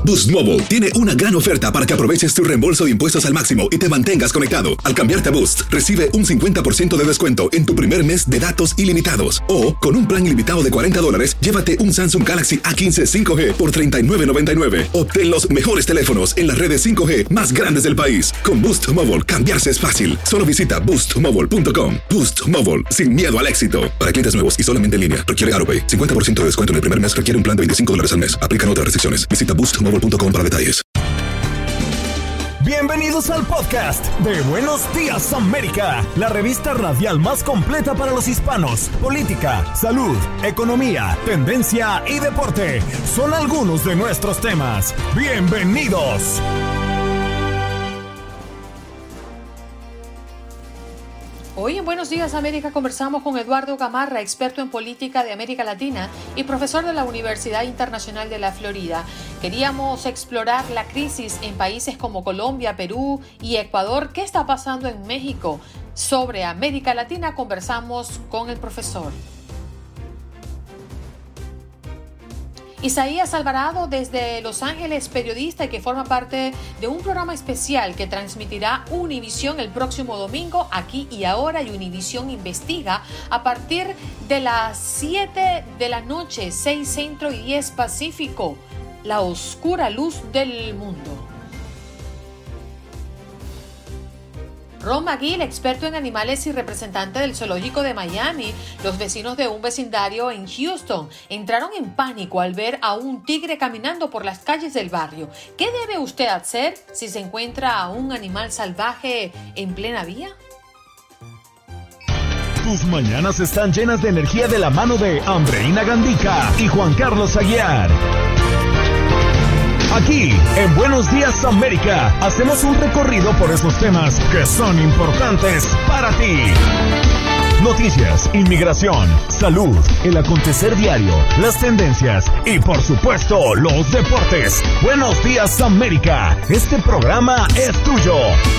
Boost Mobile tiene una gran oferta para que aproveches tu reembolso de impuestos al máximo y te mantengas conectado. Al cambiarte a Boost, recibe un 50% de descuento en tu primer mes de datos ilimitados. O, con un plan ilimitado de $40, llévate un Samsung Galaxy A15 5G por $39.99. Obtén los mejores teléfonos en las redes 5G más grandes del país. Con Boost Mobile, cambiarse es fácil. Solo visita boostmobile.com. Boost Mobile, sin miedo al éxito. Para clientes nuevos y solamente en línea, requiere AroPay. 50% de descuento en el primer mes requiere un plan de $25 al mes. Aplican otras restricciones. Visita boostmobile.com para detalles. Bienvenidos al podcast de Buenos Días América, la revista radial más completa para los hispanos. Política, salud, economía, tendencia y deporte son algunos de nuestros temas. Bienvenidos. Hoy en Buenos Días América conversamos con Eduardo Gamarra, experto en política de América Latina y profesor de la Universidad Internacional de la Florida. Queríamos explorar la crisis en países como Colombia, Perú y Ecuador. ¿Qué está pasando en México? Sobre América Latina conversamos con el profesor. Isaías Alvarado desde Los Ángeles, periodista y que forma parte de un programa especial que transmitirá Univisión el próximo domingo, Aquí y Ahora, y Univisión Investiga a partir de las 7 de la noche, 6 Centro y 10 Pacífico, la oscura luz del mundo. Ron McGill, experto en animales y representante del zoológico de Miami. Los vecinos de un vecindario en Houston entraron en pánico al ver a un tigre caminando por las calles del barrio. ¿Qué debe usted hacer si se encuentra a un animal salvaje en plena vía? Tus mañanas están llenas de energía de la mano de Andreina Gandica y Juan Carlos Aguiar. Aquí, en Buenos Días América, hacemos un recorrido por esos temas que son importantes para ti. Noticias, inmigración, salud, el acontecer diario, las tendencias y, por supuesto, los deportes. Buenos Días América, este programa es tuyo.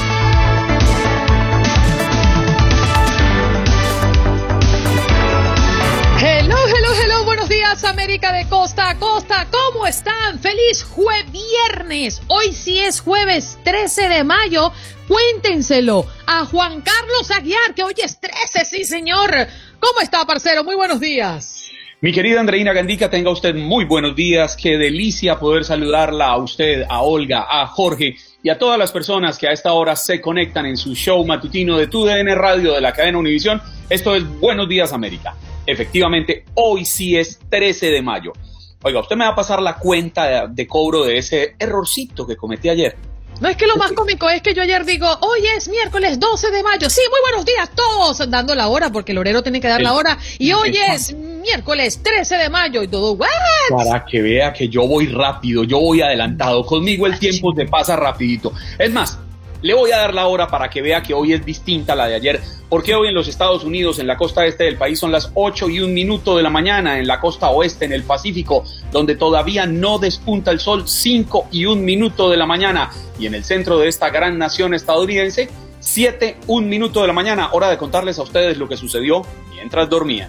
Hello, buenos días América de costa a costa, ¿cómo están? ¡Feliz viernes! Hoy sí es jueves 13 de mayo, cuéntenselo a Juan Carlos Aguiar, que hoy es 13, sí señor. ¿Cómo está, parcero? Muy buenos días. Mi querida Andreina Gandica, tenga usted muy buenos días, qué delicia poder saludarla a usted, a Olga, a Jorge y a todas las personas que a esta hora se conectan en su show matutino de TUDN Radio de la cadena Univisión. Esto es Buenos Días América. Efectivamente, hoy sí es 13 de mayo. Oiga, usted me va a pasar la cuenta de cobro de ese errorcito que cometí ayer. No, es que lo más cómico es que yo ayer digo, hoy es miércoles 12 de mayo. Sí, muy buenos días todos, dando la hora, porque el horero tiene que dar la hora. Y hoy es miércoles 13 de mayo y todo, ¿what? Para que vea que yo voy rápido, yo voy adelantado. Conmigo el tiempo se pasa rapidito. Es más, le voy a dar la hora para que vea que hoy es distinta a la de ayer, porque hoy en los Estados Unidos, en la costa este del país, son las 8:01 de la mañana, en la costa oeste, en el Pacífico, donde todavía no despunta el sol, 5:01 de la mañana, y en el centro de esta gran nación estadounidense, 7:01 de la mañana, hora de contarles a ustedes lo que sucedió mientras dormían.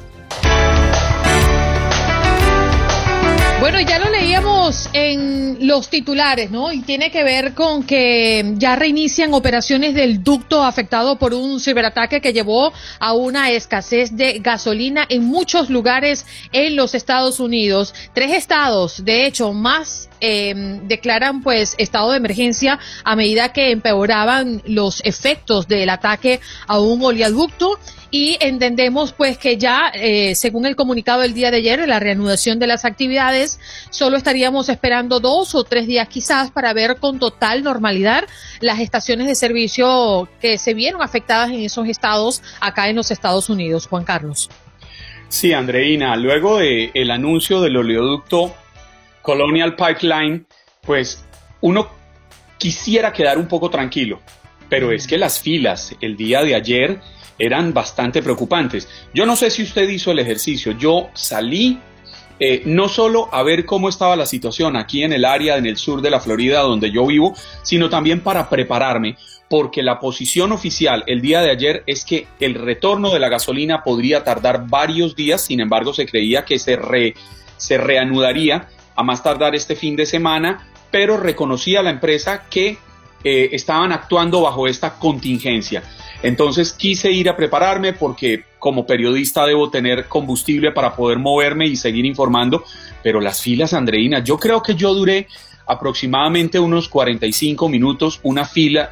Bueno, ya lo leíamos en los titulares, ¿no? Y tiene que ver con que ya reinician operaciones del ducto afectado por un ciberataque que llevó a una escasez de gasolina en muchos lugares en los Estados Unidos. 3 estados, de hecho, más declaran pues estado de emergencia a medida que empeoraban los efectos del ataque a un oleoducto. Y entendemos pues que ya, según el comunicado del día de ayer, la reanudación de las actividades, solo estaríamos esperando 2 o 3 días quizás para ver con total normalidad las estaciones de servicio que se vieron afectadas en esos estados acá en los Estados Unidos. Juan Carlos. Sí, Andreina, luego del anuncio del oleoducto Colonial Pipeline, pues uno quisiera quedar un poco tranquilo, pero es que las filas el día de ayer eran bastante preocupantes. Yo no sé si usted hizo el ejercicio, yo salí no solo a ver cómo estaba la situación aquí en el área, en el sur de la Florida donde yo vivo, sino también para prepararme, porque la posición oficial el día de ayer es que el retorno de la gasolina podría tardar varios días. Sin embargo, se creía que se reanudaría a más tardar este fin de semana, pero reconocía a la empresa que estaban actuando bajo esta contingencia. Entonces quise ir a prepararme porque como periodista debo tener combustible para poder moverme y seguir informando, pero las filas, Andreina, yo creo que yo duré aproximadamente unos 45 minutos, una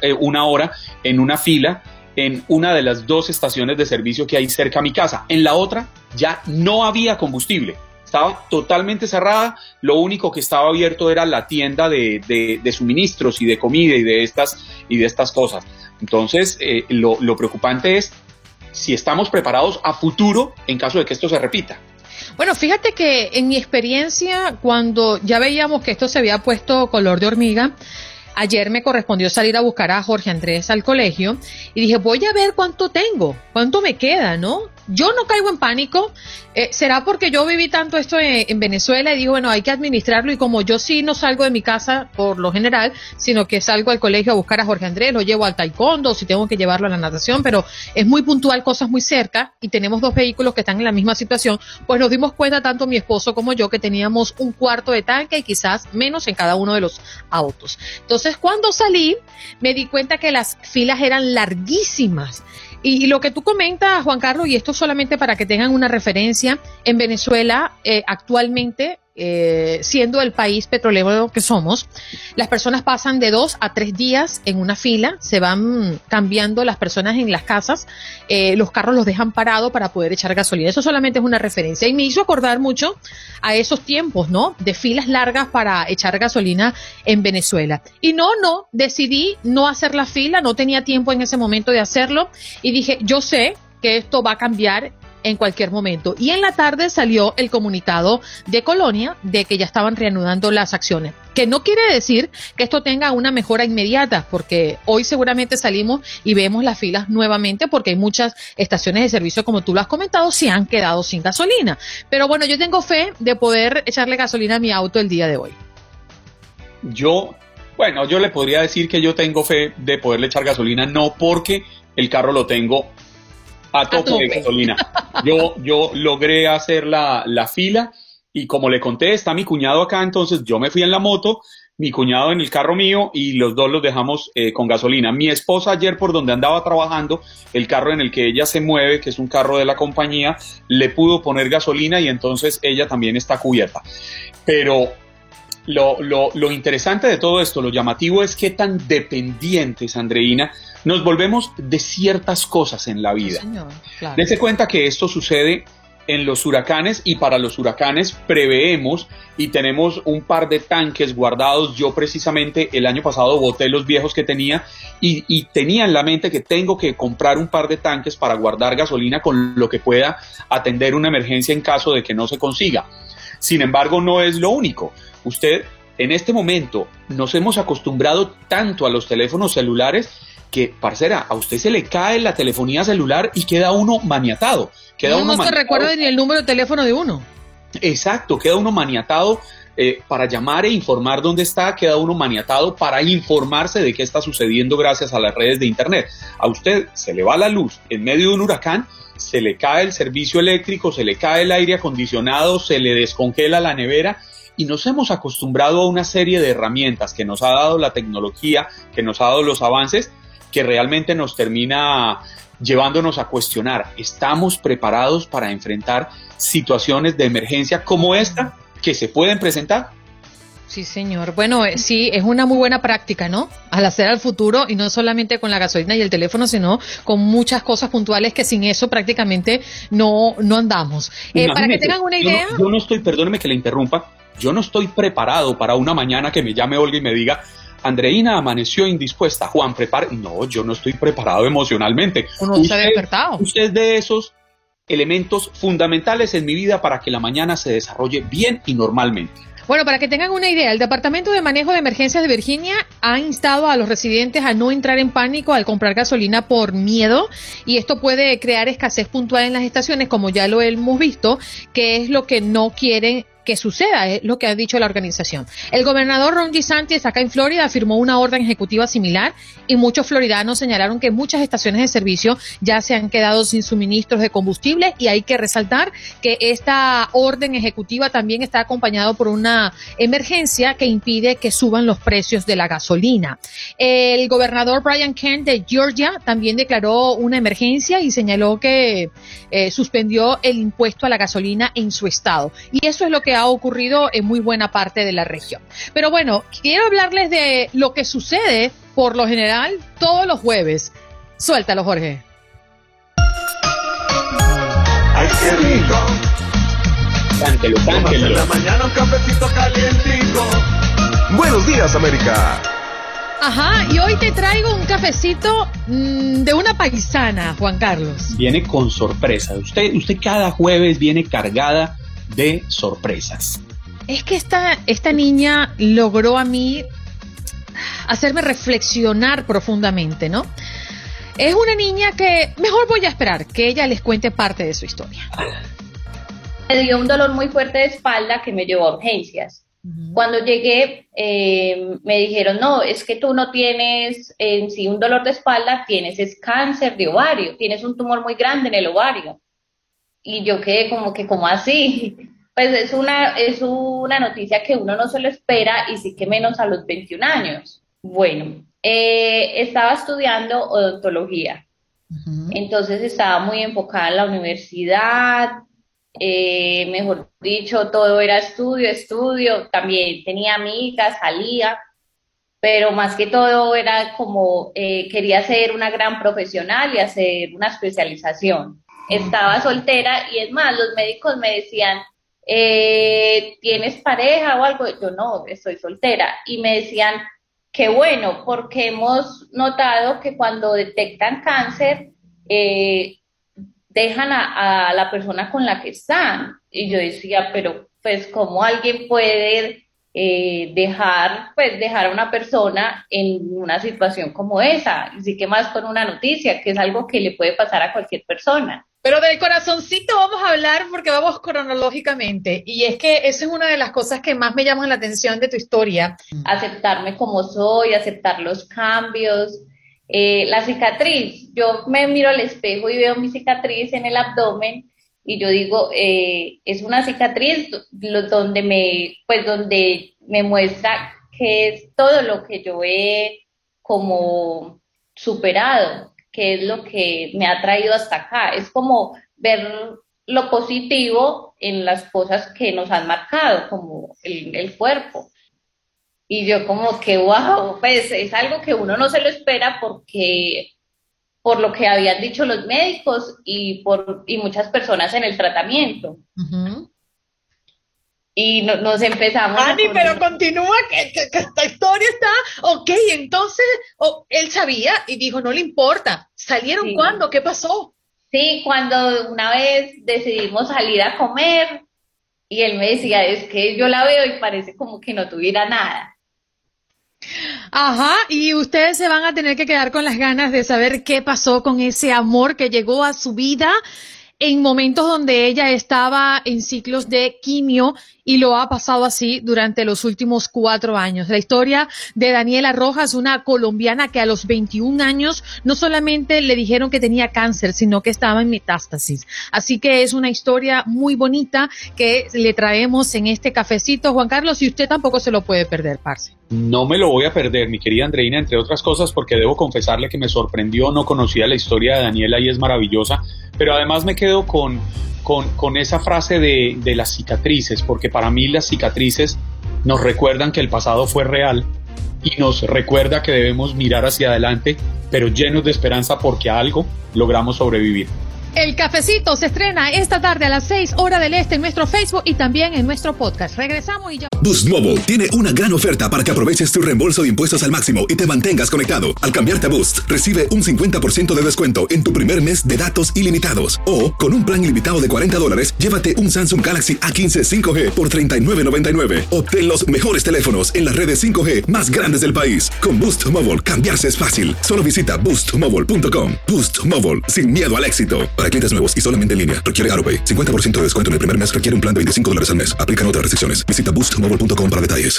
hora en una fila en una de las 2 estaciones de servicio que hay cerca a mi casa. En la otra ya no había combustible. Estaba totalmente cerrada, lo único que estaba abierto era la tienda de suministros y de comida y de estas cosas. Entonces, lo preocupante es si estamos preparados a futuro en caso de que esto se repita. Bueno, fíjate que en mi experiencia, cuando ya veíamos que esto se había puesto color de hormiga, ayer me correspondió salir a buscar a Jorge Andrés al colegio y dije, voy a ver cuánto me queda, ¿no? Yo no caigo en pánico, será porque yo viví tanto esto en Venezuela y digo, bueno, hay que administrarlo, y como yo sí no salgo de mi casa por lo general, sino que salgo al colegio a buscar a Jorge Andrés, lo llevo al taekwondo, si tengo que llevarlo a la natación, pero es muy puntual, cosas muy cerca, y tenemos 2 vehículos que están en la misma situación, pues nos dimos cuenta tanto mi esposo como yo que teníamos un cuarto de tanque y quizás menos en cada uno de los autos. Entonces, cuando salí, me di cuenta que las filas eran larguísimas. Y lo que tú comentas, Juan Carlos, y esto solamente para que tengan una referencia, en Venezuela actualmente, siendo el país petrolero que somos, las personas pasan de 2 a 3 días en una fila, se van cambiando las personas en las casas, los carros los dejan parados para poder echar gasolina. Eso solamente es una referencia y me hizo acordar mucho a esos tiempos, ¿no? De filas largas para echar gasolina en Venezuela. Y decidí no hacer la fila, no tenía tiempo en ese momento de hacerlo y dije, yo sé que esto va a cambiar en cualquier momento. Y en la tarde salió el comunicado de Colonia de que ya estaban reanudando las acciones, que no quiere decir que esto tenga una mejora inmediata, porque hoy seguramente salimos y vemos las filas nuevamente, porque hay muchas estaciones de servicio, como tú lo has comentado, se han quedado sin gasolina. Pero bueno, yo tengo fe de poder echarle gasolina a mi auto el día de hoy. Yo le podría decir que yo tengo fe de poderle echar gasolina, no porque el carro lo tengo a tope de gasolina. Yo logré hacer la fila y como le conté, está mi cuñado acá, entonces yo me fui en la moto, mi cuñado en el carro mío y los dos los dejamos con gasolina. Mi esposa ayer por donde andaba trabajando, el carro en el que ella se mueve, que es un carro de la compañía, le pudo poner gasolina y entonces ella también está cubierta. Pero lo interesante de todo esto, lo llamativo es qué tan dependientes, Andreina, nos volvemos de ciertas cosas en la vida. Señor, claro. Dese cuenta que esto sucede en los huracanes y para los huracanes preveemos y tenemos un par de tanques guardados. Yo precisamente el año pasado boté los viejos que tenía y tenía en la mente que tengo que comprar un par de tanques para guardar gasolina con lo que pueda atender una emergencia en caso de que no se consiga. Sin embargo, no es lo único. Usted, en este momento, nos hemos acostumbrado tanto a los teléfonos celulares que, parcera, a usted se le cae la telefonía celular y queda uno maniatado. No se recuerda ni el número de teléfono de uno. Exacto, queda uno maniatado para llamar e informar dónde está, queda uno maniatado para informarse de qué está sucediendo gracias a las redes de internet. A usted se le va la luz en medio de un huracán, se le cae el servicio eléctrico, se le cae el aire acondicionado, se le descongela la nevera y nos hemos acostumbrado a una serie de herramientas que nos ha dado la tecnología, que nos ha dado los avances, que realmente nos termina llevándonos a cuestionar, ¿estamos preparados para enfrentar situaciones de emergencia como esta que se pueden presentar? Sí, señor. Bueno, sí, es una muy buena práctica, ¿no? Al hacer al futuro, y no solamente con la gasolina y el teléfono, sino con muchas cosas puntuales que sin eso prácticamente no andamos. Para que tengan una idea... Yo no estoy, perdóneme que le interrumpa, yo no estoy preparado para una mañana que me llame Olga y me diga, Andreina amaneció indispuesta, Juan, prepare. No, yo no estoy preparado emocionalmente. Uno se ha despertado. Usted es de esos elementos fundamentales en mi vida para que la mañana se desarrolle bien y normalmente. Bueno, para que tengan una idea, el Departamento de Manejo de Emergencias de Virginia ha instado a los residentes a no entrar en pánico al comprar gasolina por miedo, y esto puede crear escasez puntual en las estaciones, como ya lo hemos visto, que es lo que no quieren que suceda, es lo que ha dicho la organización. El gobernador Ron DeSantis acá en Florida firmó una orden ejecutiva similar y muchos floridanos señalaron que muchas estaciones de servicio ya se han quedado sin suministros de combustible, y hay que resaltar que esta orden ejecutiva también está acompañada por una emergencia que impide que suban los precios de la gasolina. El gobernador Brian Kemp de Georgia también declaró una emergencia y señaló que suspendió el impuesto a la gasolina en su estado, y eso es lo que ha ocurrido en muy buena parte de la región. Pero bueno, quiero hablarles de lo que sucede por lo general todos los jueves. Suéltalo, Jorge. ¡Ay, qué rico! Cántelo. En la mañana un cafecito calientito. Buenos días, América. Ajá, y hoy te traigo un cafecito de una paisana, Juan Carlos. Viene con sorpresa. Usted cada jueves viene cargada de sorpresas. Es que esta niña logró a mí hacerme reflexionar profundamente, ¿no? Es una niña que mejor voy a esperar que ella les cuente parte de su historia. Me dio un dolor muy fuerte de espalda que me llevó a urgencias. Cuando llegué, me dijeron, no, es que tú no tienes en sí un dolor de espalda, tienes cáncer de ovario, tienes un tumor muy grande en el ovario. Y yo quedé como así. Pues es una noticia que uno no se lo espera, y sí que menos a los 21 años. Bueno, estaba estudiando odontología. Entonces estaba muy enfocada en la universidad. Mejor dicho, todo era estudio, también tenía amigas, salía, pero más que todo era como, quería ser una gran profesional y hacer una especialización. Estaba soltera, y es más, los médicos me decían, ¿tienes pareja o algo? Yo no, estoy soltera, y me decían, qué bueno, porque hemos notado que cuando detectan cáncer, dejan a la persona con la que están. Y yo decía, pero pues ¿cómo alguien puede dejar a una persona en una situación como esa? Y sí que más con una noticia, que es algo que le puede pasar a cualquier persona. Pero del corazoncito vamos a hablar, porque vamos cronológicamente, y es que esa es una de las cosas que más me llaman la atención de tu historia. Aceptarme como soy, aceptar los cambios. La cicatriz, yo me miro al espejo y veo mi cicatriz en el abdomen, y yo digo, es una cicatriz donde me muestra que es todo lo que yo he como superado, que es lo que me ha traído hasta acá. Es como ver lo positivo en las cosas que nos han marcado, como el cuerpo. Y yo como que, wow, pues es algo que uno no se lo espera, porque por lo que habían dicho los médicos y muchas personas en el tratamiento. Y nos empezamos Ani, pero continúa, que esta historia está, ok, entonces él sabía y dijo, no le importa. ¿Salieron sí. ¿Cuándo? ¿Qué pasó? Sí, cuando una vez decidimos salir a comer, y él me decía, es que yo la veo y parece como que no tuviera nada. Ajá, y ustedes se van a tener que quedar con las ganas de saber qué pasó con ese amor que llegó a su vida en momentos donde ella estaba en ciclos de quimio, y lo ha pasado así durante los últimos 4 años. La historia de Daniela Rojas, una colombiana que a los 21 años no solamente le dijeron que tenía cáncer, sino que estaba en metástasis. Así que es una historia muy bonita que le traemos en este cafecito, Juan Carlos, y usted tampoco se lo puede perder, parce. No me lo voy a perder, mi querida Andreina, entre otras cosas porque debo confesarle que me sorprendió, no conocía la historia de Daniela y es maravillosa, pero además me quedo con esa frase de las cicatrices, porque para mí las cicatrices nos recuerdan que el pasado fue real y nos recuerda que debemos mirar hacia adelante, pero llenos de esperanza porque a algo logramos sobrevivir. El cafecito se estrena esta tarde a las 6 horas del este en nuestro Facebook y también en nuestro podcast. Regresamos y ya. Boost Mobile tiene una gran oferta para que aproveches tu reembolso de impuestos al máximo y te mantengas conectado. Al cambiarte a Boost, recibe un 50% de descuento en tu primer mes de datos ilimitados. O, con un plan ilimitado de $40, llévate un Samsung Galaxy A15 5G por $39.99. Obtén los mejores teléfonos en las redes 5G más grandes del país. Con Boost Mobile, cambiarse es fácil. Solo visita boostmobile.com. Boost Mobile, sin miedo al éxito. Para clientes nuevos y solamente en línea, requiere AroPay. 50% de descuento en el primer mes requiere un plan de $25 al mes. Aplican otras restricciones. Visita boostmobile.com para detalles.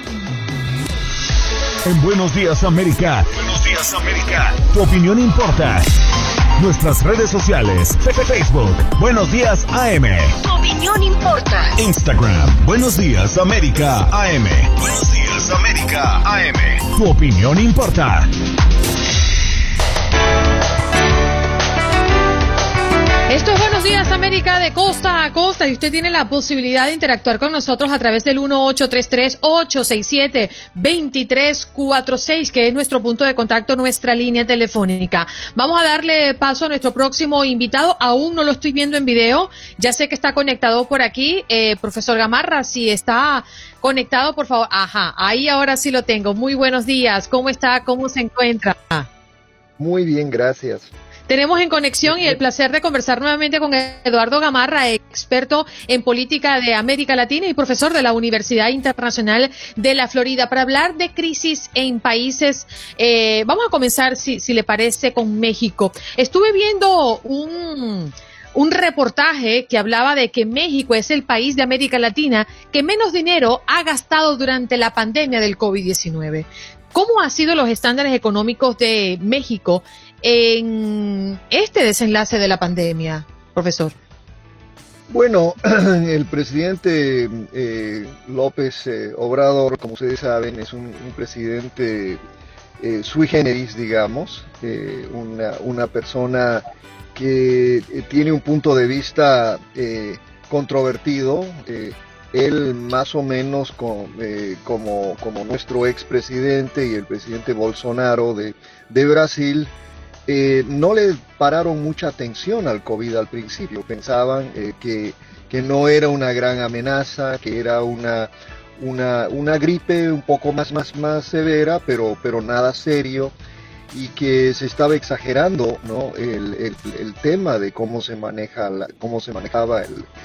En Buenos Días América. Buenos Días América. Tu opinión importa. Nuestras redes sociales. Facebook. Buenos Días AM. Tu opinión importa. Instagram. Buenos Días América AM. Buenos Días América AM. Tu opinión importa. Esto es Buenos Días América de costa a costa y usted tiene la posibilidad de interactuar con nosotros a través del 1833-867-2346, que es nuestro punto de contacto, nuestra línea telefónica. Vamos a darle paso a nuestro próximo invitado. Aún no lo estoy viendo en video. Ya sé que está conectado por aquí. Profesor Gamarra, si está conectado, por favor. Ajá, ahí ahora sí lo tengo. Muy buenos días. ¿Cómo está? ¿Cómo se encuentra? Muy bien, gracias. Tenemos en conexión y el placer de conversar nuevamente con Eduardo Gamarra, experto en política de América Latina y profesor de la Universidad Internacional de la Florida, para hablar de crisis en países. Vamos a comenzar, si le parece, con México. Estuve viendo un reportaje que hablaba de que México es el país de América Latina que menos dinero ha gastado durante la pandemia del COVID-19. ¿Cómo han sido los estándares económicos de México en este desenlace de la pandemia, profesor? Bueno, el presidente López Obrador, como ustedes saben, es un presidente sui generis, digamos, una persona que tiene un punto de vista controvertido. Él más o menos como nuestro expresidente y el presidente Bolsonaro de Brasil, no le pararon mucha atención al COVID al principio. Pensaban que no era una gran amenaza, que era una gripe un poco más severa, pero nada serio, y que se estaba exagerando, ¿no? el tema de cómo se manejaba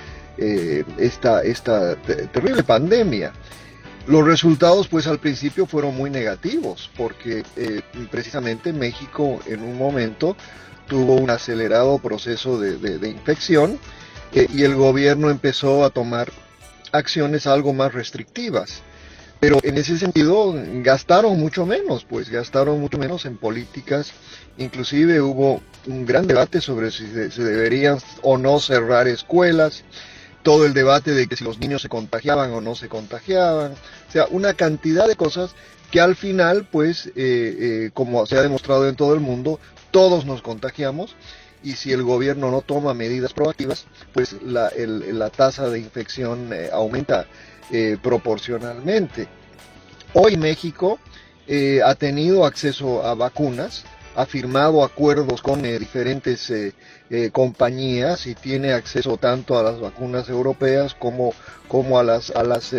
esta terrible pandemia. Los resultados, pues, al principio fueron muy negativos, porque precisamente México en un momento tuvo un acelerado proceso de infección, y el gobierno empezó a tomar acciones algo más restrictivas. Pero en ese sentido gastaron mucho menos en políticas. Inclusive hubo un gran debate sobre si se deberían o no cerrar escuelas. Todo el debate de que si los niños se contagiaban o no se contagiaban, o sea, una cantidad de cosas que al final, pues, como se ha demostrado en todo el mundo, todos nos contagiamos, y si el gobierno no toma medidas proactivas, pues la tasa de infección aumenta proporcionalmente. Hoy México ha tenido acceso a vacunas, ha firmado acuerdos con diferentes compañías, y tiene acceso tanto a las vacunas europeas como a las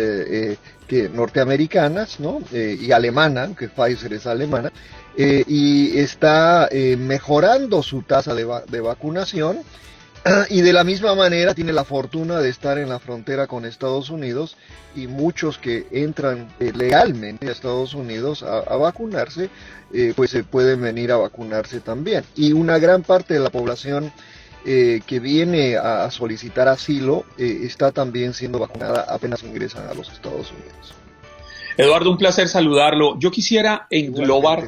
norteamericanas, ¿no? Y alemana, que Pfizer es alemana, y está mejorando su tasa de vacunación, y de la misma manera tiene la fortuna de estar en la frontera con Estados Unidos, y muchos que entran legalmente a Estados Unidos a vacunarse, pues se pueden venir a vacunarse también. Y una gran parte de la población que viene a solicitar asilo está también siendo vacunada apenas ingresan a los Estados Unidos. Eduardo, un placer saludarlo. Yo quisiera englobar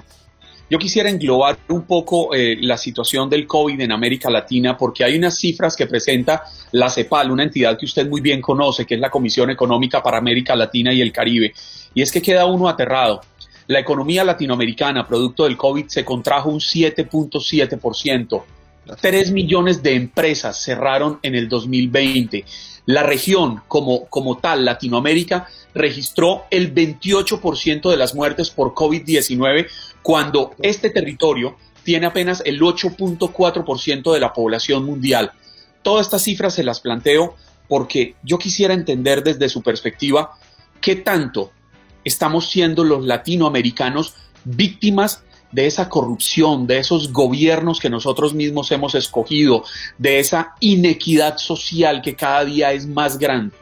un poco la situación del COVID en América Latina, porque hay unas cifras que presenta la CEPAL, una entidad que usted muy bien conoce, que es la Comisión Económica para América Latina y el Caribe, y es que queda uno aterrado. La economía latinoamericana, producto del COVID, se contrajo un 7.7%. 3 millones de empresas cerraron en el 2020. La región como tal, Latinoamérica, registró el 28% de las muertes por COVID-19, cuando este territorio tiene apenas el 8.4% de la población mundial. Todas estas cifras se las planteo porque yo quisiera entender desde su perspectiva qué tanto estamos siendo los latinoamericanos víctimas de esa corrupción, de esos gobiernos que nosotros mismos hemos escogido, de esa inequidad social que cada día es más grande.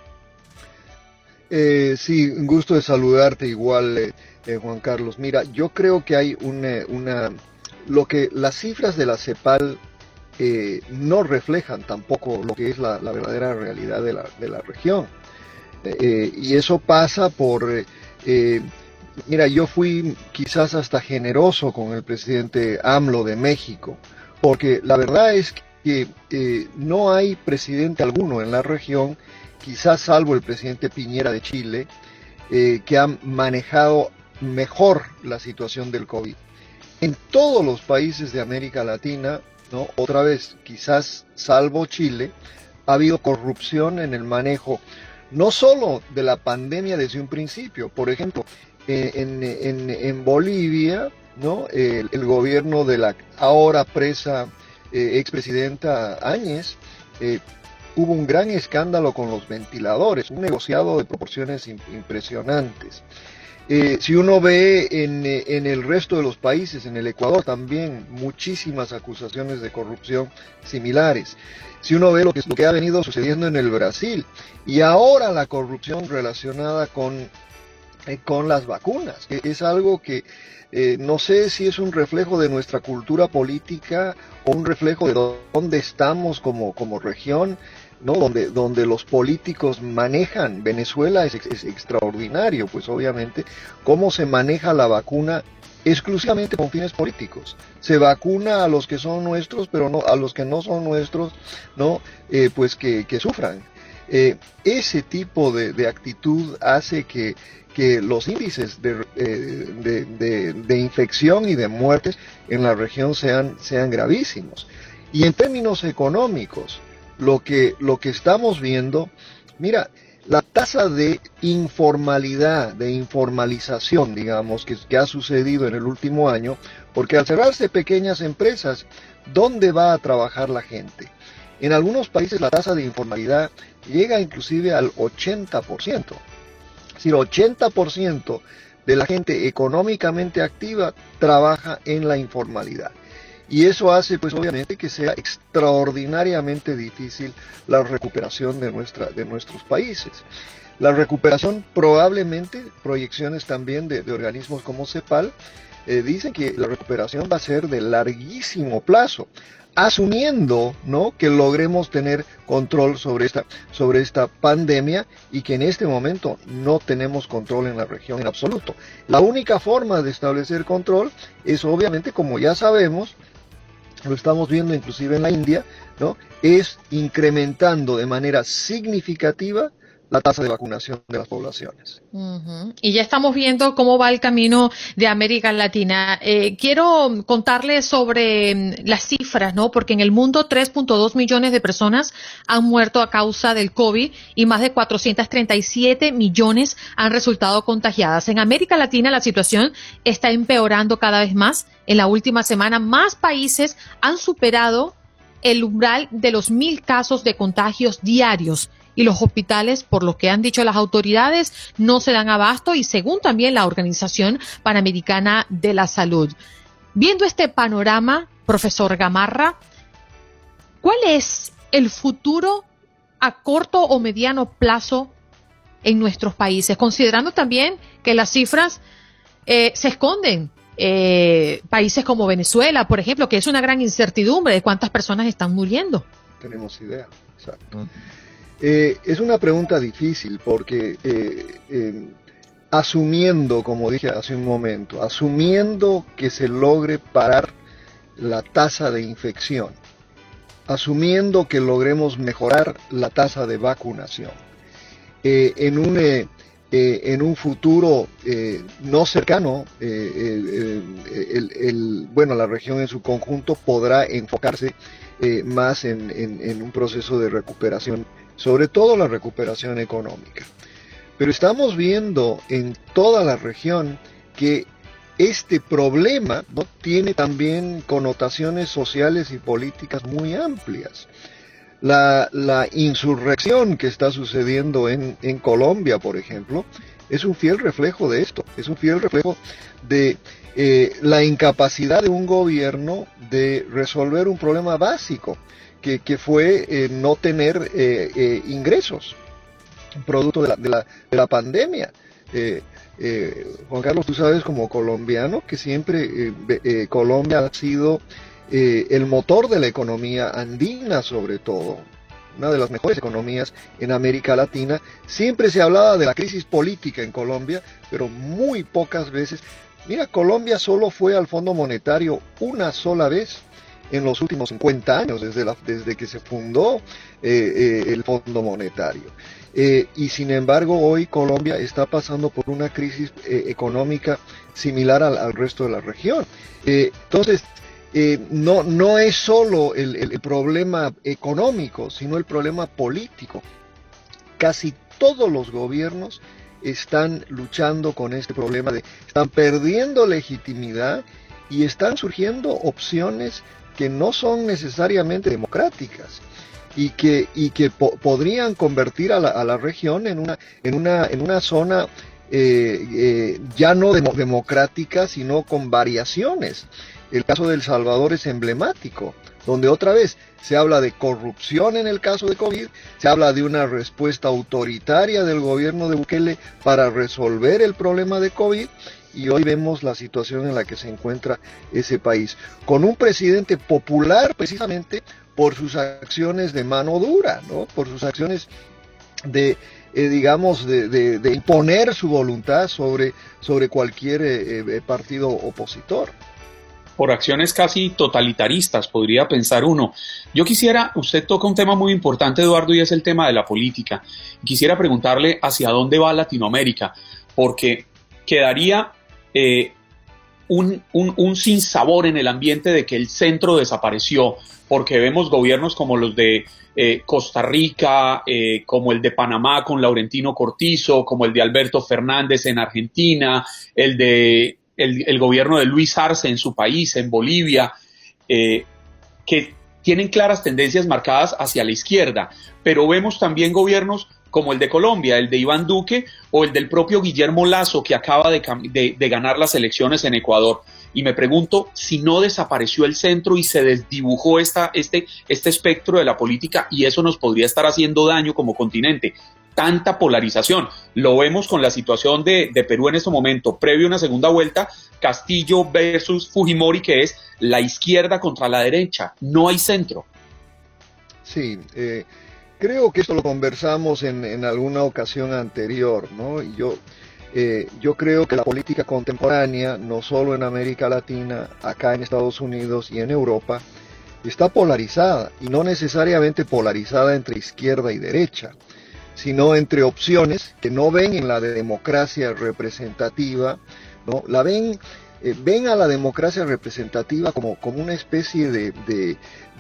Sí, un gusto de saludarte igual, Juan Carlos. Mira, yo creo que hay las cifras de la CEPAL no reflejan tampoco lo que es la verdadera realidad de la región. Y eso pasa por... mira, yo fui quizás hasta generoso con el presidente AMLO de México, porque la verdad es que no hay presidente alguno en la región, quizás salvo el presidente Piñera de Chile, que ha manejado mejor la situación del COVID. En todos los países de América Latina, ¿no? Otra vez, quizás salvo Chile, ha habido corrupción en el manejo, no solo de la pandemia desde un principio. Por ejemplo, en Bolivia, ¿no? El gobierno de la ahora presa expresidenta Áñez, hubo un gran escándalo con los ventiladores, un negociado de proporciones impresionantes. Si uno ve en el resto de los países, en el Ecuador también, muchísimas acusaciones de corrupción similares. Si uno ve lo que ha venido sucediendo en el Brasil, y ahora la corrupción relacionada con las vacunas, que es algo que no sé si es un reflejo de nuestra cultura política o un reflejo de dónde estamos como región, ¿no? Donde los políticos manejan. Venezuela es extraordinario, pues obviamente, cómo se maneja la vacuna exclusivamente con fines políticos. Se vacuna a los que son nuestros, pero no a los que no son nuestros, ¿no? Pues que sufran. Ese tipo de actitud hace que los índices de infección y de muertes en la región sean gravísimos. Y en términos económicos, lo que estamos viendo, mira, la tasa de informalidad, de informalización, digamos, que ha sucedido en el último año, porque al cerrarse pequeñas empresas, ¿dónde va a trabajar la gente? En algunos países la tasa de informalidad llega inclusive al 80%. Es decir, 80% de la gente económicamente activa trabaja en la informalidad. Y eso hace, pues obviamente, que sea extraordinariamente difícil la recuperación de nuestros países. La recuperación probablemente, proyecciones también de organismos como CEPAL, dicen que la recuperación va a ser de larguísimo plazo, asumiendo, ¿no?, que logremos tener control sobre esta pandemia, y que en este momento no tenemos control en la región en absoluto. La única forma de establecer control es, obviamente, como ya sabemos, lo estamos viendo inclusive en la India, ¿no?, es incrementando de manera significativa la tasa de vacunación de las poblaciones. Y ya estamos viendo cómo va el camino de América Latina. Quiero contarles sobre las cifras, ¿no? Porque en el mundo 3.2 millones de personas han muerto a causa del COVID y más de 437 millones han resultado contagiadas. En América Latina la situación está empeorando cada vez más. En la última semana, más países han superado el umbral de los 1,000 casos de contagios diarios. Y los hospitales, por lo que han dicho las autoridades, no se dan abasto, y según también la Organización Panamericana de la Salud. Viendo este panorama, profesor Gamarra, ¿cuál es el futuro a corto o mediano plazo en nuestros países? Considerando también que las cifras se esconden. Países como Venezuela, por ejemplo, que es una gran incertidumbre de cuántas personas están muriendo. Tenemos idea, exacto. Es una pregunta difícil porque asumiendo, como dije hace un momento, asumiendo que se logre parar la tasa de infección, asumiendo que logremos mejorar la tasa de vacunación, en un futuro no cercano, la región en su conjunto podrá enfocarse más en un proceso de recuperación, sobre todo la recuperación económica. Pero estamos viendo en toda la región que este problema, ¿no?, tiene también connotaciones sociales y políticas muy amplias. La insurrección que está sucediendo en Colombia, por ejemplo, es un fiel reflejo de esto, es un fiel reflejo de la incapacidad de un gobierno de resolver un problema básico, que fue no tener ingresos, producto de la pandemia. Juan Carlos, tú sabes como colombiano que siempre Colombia ha sido el motor de la economía andina sobre todo, una de las mejores economías en América Latina. Siempre se hablaba de la crisis política en Colombia, pero muy pocas veces. Mira, Colombia solo fue al Fondo Monetario una sola vez en los últimos 50 años, desde que se fundó el Fondo Monetario. Y sin embargo, hoy Colombia está pasando por una crisis económica similar al resto de la región. Entonces, no es solo el problema económico, sino el problema político. Casi todos los gobiernos están luchando con este problema están perdiendo legitimidad y están surgiendo opciones que no son necesariamente democráticas y que podrían convertir a la región en una zona ya no democrática, sino con variaciones. El caso de El Salvador es emblemático, donde otra vez se habla de corrupción en el caso de COVID, se habla de una respuesta autoritaria del gobierno de Bukele para resolver el problema de COVID, y hoy vemos la situación en la que se encuentra ese país, con un presidente popular precisamente por sus acciones de mano dura, ¿no? Por sus acciones de imponer su voluntad sobre cualquier partido opositor. Por acciones casi totalitaristas, podría pensar uno. Usted toca un tema muy importante, Eduardo, y es el tema de la política. Quisiera preguntarle hacia dónde va Latinoamérica, porque quedaría un sinsabor en el ambiente de que el centro desapareció, porque vemos gobiernos como los de Costa Rica, como el de Panamá con Laurentino Cortizo, como el de Alberto Fernández en Argentina, el gobierno de Luis Arce en su país, en Bolivia, que tienen claras tendencias marcadas hacia la izquierda, pero vemos también gobiernos como el de Colombia, el de Iván Duque o el del propio Guillermo Lasso, que acaba de ganar las elecciones en Ecuador. Y me pregunto si no desapareció el centro y se desdibujó este espectro de la política, y eso nos podría estar haciendo daño como continente. Tanta polarización. Lo vemos con la situación de Perú en este momento, previo a una segunda vuelta, Castillo versus Fujimori, que es la izquierda contra la derecha. No hay centro. Sí, creo que esto lo conversamos en alguna ocasión anterior, ¿no? Y yo creo que la política contemporánea, no solo en América Latina, acá en Estados Unidos y en Europa, está polarizada, y no necesariamente polarizada entre izquierda y derecha, sino entre opciones que no ven en la democracia representativa, ¿no? Ven a la democracia representativa como una especie de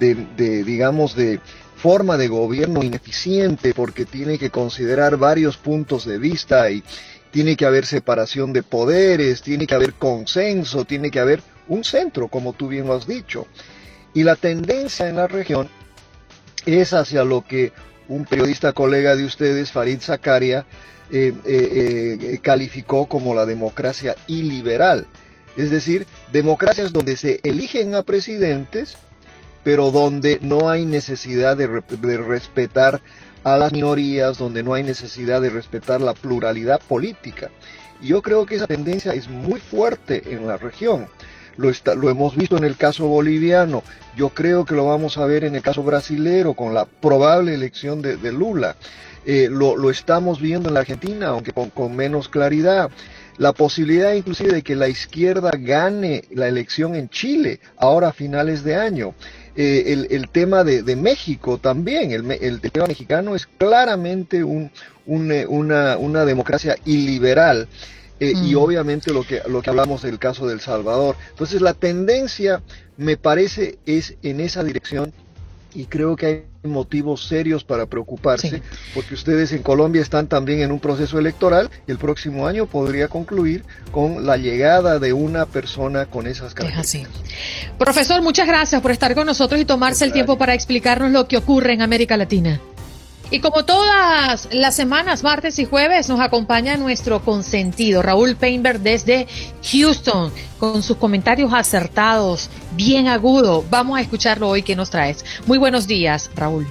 forma de gobierno ineficiente, porque tiene que considerar varios puntos de vista y tiene que haber separación de poderes, tiene que haber consenso, tiene que haber un centro, como tú bien lo has dicho. Y la tendencia en la región es hacia lo que un periodista colega de ustedes, Farid Zakaria, calificó como la democracia iliberal. Es decir, democracias donde se eligen a presidentes, pero donde no hay necesidad de respetar a las minorías, donde no hay necesidad de respetar la pluralidad política. Y yo creo que esa tendencia es muy fuerte en la región. Lo hemos visto en el caso boliviano, yo creo que lo vamos a ver en el caso brasilero con la probable elección de Lula. Lo estamos viendo en la Argentina, aunque con menos claridad. La posibilidad inclusive de que la izquierda gane la elección en Chile, ahora a finales de año. El tema de México también, el tema mexicano es claramente una democracia iliberal. Y obviamente lo que hablamos del caso de El Salvador. Entonces la tendencia, me parece, es en esa dirección, y creo que hay motivos serios para preocuparse, sí, porque ustedes en Colombia están también en un proceso electoral, y el próximo año podría concluir con la llegada de una persona con esas características. Es así. Profesor, muchas gracias por estar con nosotros y tomarse el tiempo para explicarnos lo que ocurre en América Latina. Y como todas las semanas, martes y jueves, nos acompaña nuestro consentido, Raúl Painberg, desde Houston, con sus comentarios acertados, bien agudo. Vamos a escucharlo hoy. ¿Qué nos traes? Muy buenos días, Raúl.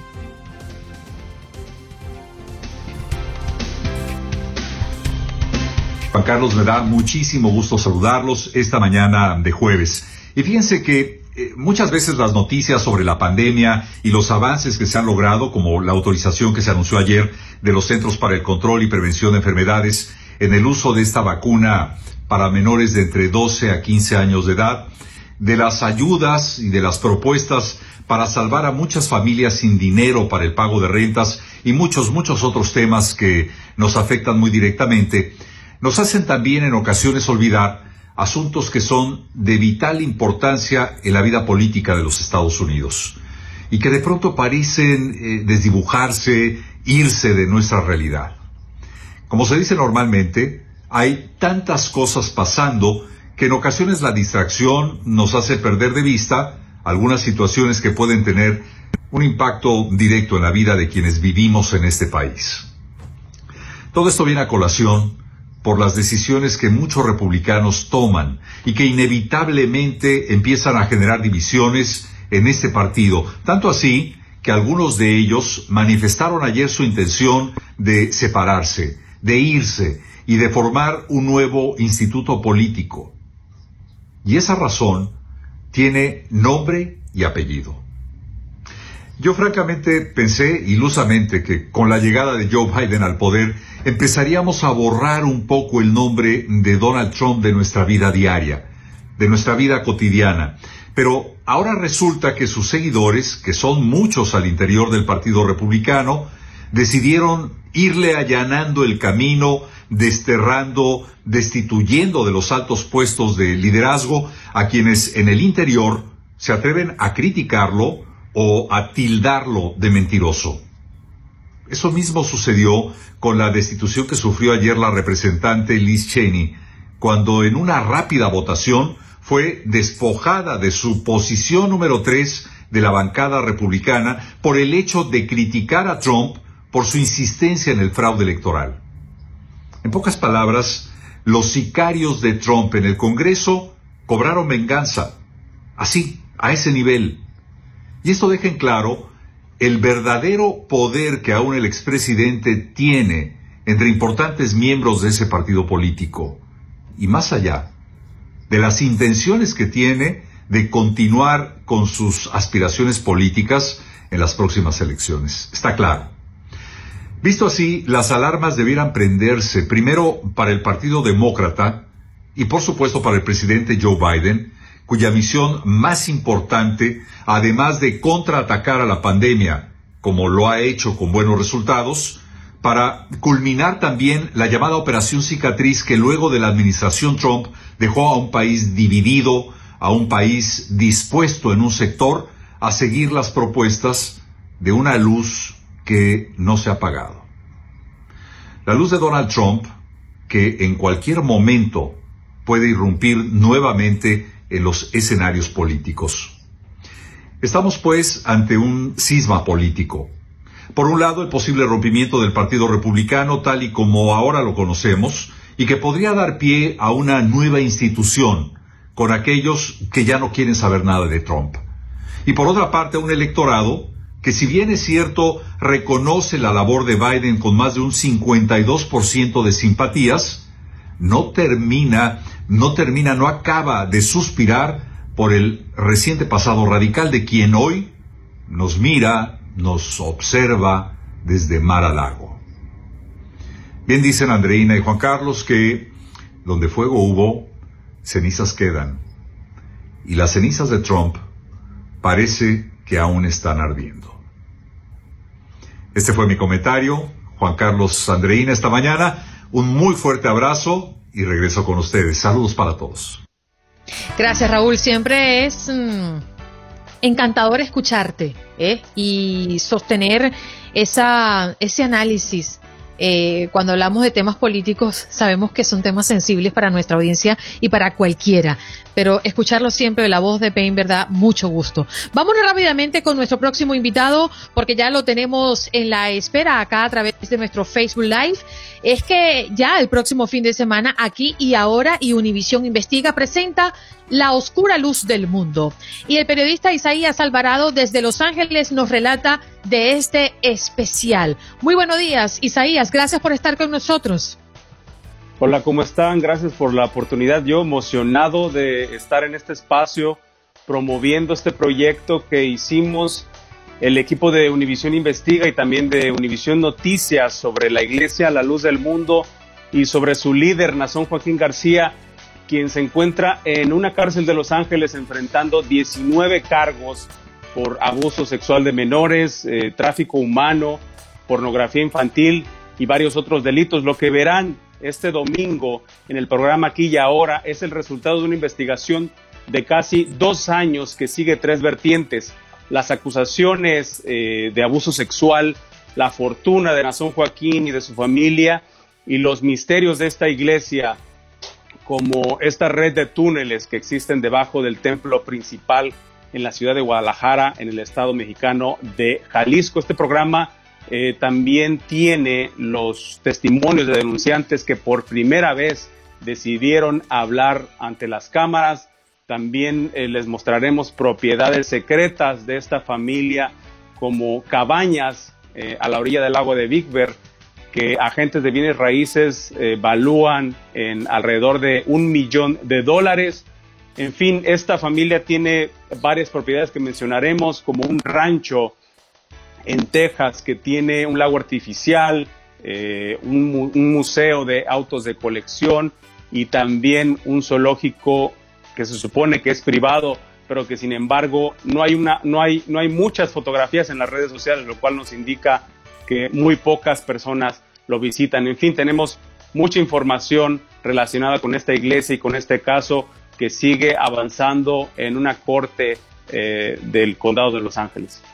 Juan Carlos, me da muchísimo gusto saludarlos esta mañana de jueves. Y fíjense que muchas veces las noticias sobre la pandemia y los avances que se han logrado, como la autorización que se anunció ayer de los Centros para el Control y Prevención de Enfermedades en el uso de esta vacuna para menores de entre 12 a 15 años de edad, de las ayudas y de las propuestas para salvar a muchas familias sin dinero para el pago de rentas y muchos otros temas que nos afectan muy directamente, nos hacen también en ocasiones olvidar asuntos que son de vital importancia en la vida política de los Estados Unidos y que de pronto parecen desdibujarse, irse de nuestra realidad. Como se dice normalmente, hay tantas cosas pasando que en ocasiones la distracción nos hace perder de vista algunas situaciones que pueden tener un impacto directo en la vida de quienes vivimos en este país. Todo esto viene a colación por las decisiones que muchos republicanos toman y que inevitablemente empiezan a generar divisiones en este partido, tanto así que algunos de ellos manifestaron ayer su intención de separarse, de irse y de formar un nuevo instituto político. Y esa razón tiene nombre y apellido. Yo francamente pensé ilusamente que con la llegada de Joe Biden al poder empezaríamos a borrar un poco el nombre de Donald Trump de nuestra vida diaria, de nuestra vida cotidiana. Pero ahora resulta que sus seguidores, que son muchos al interior del Partido Republicano, decidieron irle allanando el camino, desterrando, destituyendo de los altos puestos de liderazgo a quienes en el interior se atreven a criticarlo o a tildarlo de mentiroso. Eso mismo sucedió con la destitución que sufrió ayer la representante Liz Cheney, cuando en una rápida votación fue despojada de su posición número 3 de la bancada republicana por el hecho de criticar a Trump por su insistencia en el fraude electoral. En pocas palabras, los sicarios de Trump en el Congreso cobraron venganza, así, a ese nivel. Y esto deja en claro el verdadero poder que aún el expresidente tiene entre importantes miembros de ese partido político. Y más allá, de las intenciones que tiene de continuar con sus aspiraciones políticas en las próximas elecciones. Está claro. Visto así, las alarmas debieran prenderse primero para el Partido Demócrata y por supuesto para el presidente Joe Biden, cuya misión más importante, además de contraatacar a la pandemia, como lo ha hecho con buenos resultados, para culminar también la llamada Operación Cicatriz que luego de la administración Trump dejó a un país dividido, a un país dispuesto en un sector a seguir las propuestas de una luz que no se ha apagado. La luz de Donald Trump, que en cualquier momento puede irrumpir nuevamente en los escenarios políticos. Estamos pues ante un cisma político. Por un lado, el posible rompimiento del Partido Republicano tal y como ahora lo conocemos y que podría dar pie a una nueva institución con aquellos que ya no quieren saber nada de Trump. Y por otra parte, un electorado que, si bien es cierto, reconoce la labor de Biden con más de un 52% de simpatías, no acaba de suspirar por el reciente pasado radical de quien hoy nos mira, nos observa desde mar a lago. Bien dicen Andreina y Juan Carlos que donde fuego hubo, cenizas quedan. Y las cenizas de Trump parece que aún están ardiendo. Este fue mi comentario. Juan Carlos, Andreina, esta mañana. Un muy fuerte abrazo y regreso con ustedes. Saludos para todos. Gracias, Raúl. Siempre es encantador escucharte y sostener ese análisis. Cuando hablamos de temas políticos, sabemos que son temas sensibles para nuestra audiencia y para cualquiera, pero escucharlo siempre de la voz de Payne, verdad, mucho gusto. Vámonos rápidamente con nuestro próximo invitado, porque ya lo tenemos en la espera acá a través de nuestro Facebook Live. Es que ya el próximo fin de semana, Aquí y Ahora y Univisión Investiga presenta La Oscura Luz del Mundo. Y el periodista Isaías Alvarado desde Los Ángeles nos relata de este especial. Muy buenos días, Isaías, gracias por estar con nosotros. Hola, ¿cómo están? Gracias por la oportunidad. Yo emocionado de estar en este espacio promoviendo este proyecto que hicimos el equipo de Univisión Investiga y también de Univisión Noticias sobre la Iglesia, la luz del mundo, y sobre su líder, Naasón Joaquín García, quien se encuentra en una cárcel de Los Ángeles enfrentando 19 cargos por abuso sexual de menores, tráfico humano, pornografía infantil y varios otros delitos. Lo que verán este domingo en el programa Aquí y Ahora es el resultado de una investigación de casi 2 años que sigue 3 vertientes: las acusaciones de abuso sexual, la fortuna de Naasón Joaquín y de su familia, y los misterios de esta iglesia, como esta red de túneles que existen debajo del templo principal en la ciudad de Guadalajara, en el estado mexicano de Jalisco. Este programa también tiene los testimonios de denunciantes que por primera vez decidieron hablar ante las cámaras. También les mostraremos propiedades secretas de esta familia, como cabañas a la orilla del lago de Big Bear, que agentes de bienes raíces evalúan en alrededor de $1 millón. En fin, esta familia tiene varias propiedades que mencionaremos, como un rancho en Texas que tiene un lago artificial, un museo de autos de colección y también un zoológico que se supone que es privado, pero que sin embargo no hay muchas fotografías en las redes sociales, lo cual nos indica que muy pocas personas lo visitan. En fin, tenemos mucha información relacionada con esta iglesia y con este caso que sigue avanzando en una corte del condado de Los Ángeles.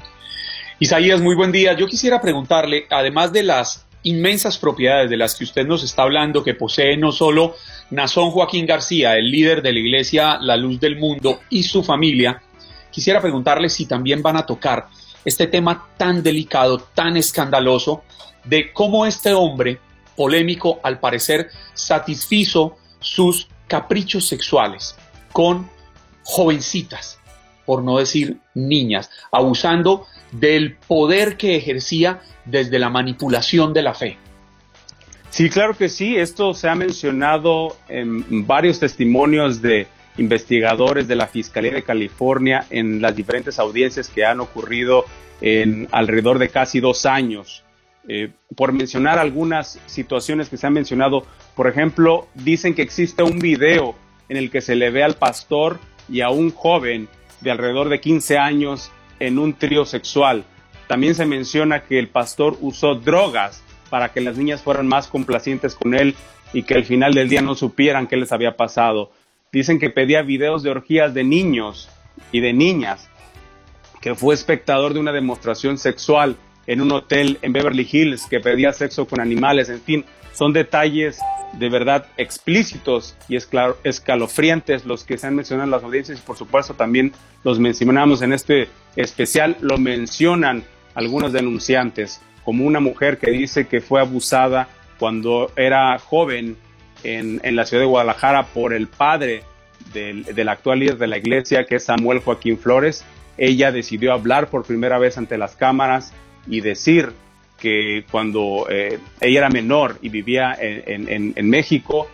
Isaías, muy buen día. Yo quisiera preguntarle, además de las inmensas propiedades de las que usted nos está hablando, que posee no solo Naasón Joaquín García, el líder de la iglesia La Luz del Mundo, y su familia, quisiera preguntarle si también van a tocar este tema tan delicado, tan escandaloso, de cómo este hombre polémico, al parecer, satisfizo sus caprichos sexuales con jovencitas, por no decir niñas, abusando del poder que ejercía desde la manipulación de la fe. Sí, claro que sí. Esto se ha mencionado en varios testimonios de investigadores de la Fiscalía de California en las diferentes audiencias que han ocurrido en alrededor de casi 2 años. Por mencionar algunas situaciones que se han mencionado, por ejemplo, dicen que existe un video en el que se le ve al pastor y a un joven de alrededor de 15 años en un trío sexual. También se menciona que el pastor usó drogas para que las niñas fueran más complacientes con él y que al final del día no supieran qué les había pasado. Dicen que pedía videos de orgías de niños y de niñas, que fue espectador de una demostración sexual en un hotel en Beverly Hills, que pedía sexo con animales. En fin, son detalles de verdad explícitos y escalofriantes los que se han mencionado en las audiencias, y por supuesto también los mencionamos en este especial. Lo mencionan algunos denunciantes, como una mujer que dice que fue abusada cuando era joven en la ciudad de Guadalajara por el padre del actual líder de la iglesia, que es Samuel Joaquín Flores. Ella decidió hablar por primera vez ante las cámaras y decir que cuando ella era menor y vivía en México,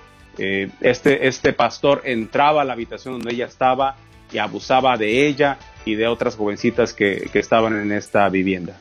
este pastor entraba a la habitación donde ella estaba y abusaba de ella y de otras jovencitas que estaban en esta vivienda.